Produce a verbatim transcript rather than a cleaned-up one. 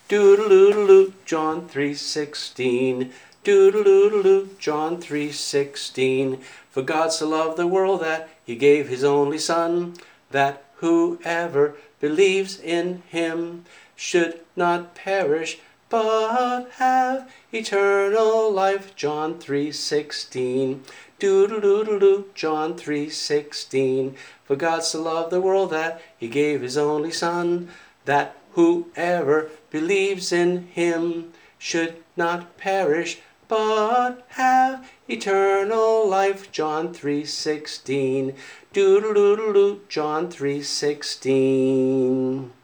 Doodle-doodle-doo, John three sixteen. Doodle-doodle-doo, John three sixteen. For God so loved the world that he gave his only Son, that whoever believes in him should not perish, but have eternal life. John three sixteen. Doodle-doodle-doo, John three sixteen. For God so loved the world that he gave his only Son, that whoever believes in him should not perish, but have eternal life. John three sixteen. Doodle-doodle-doo, John three sixteen.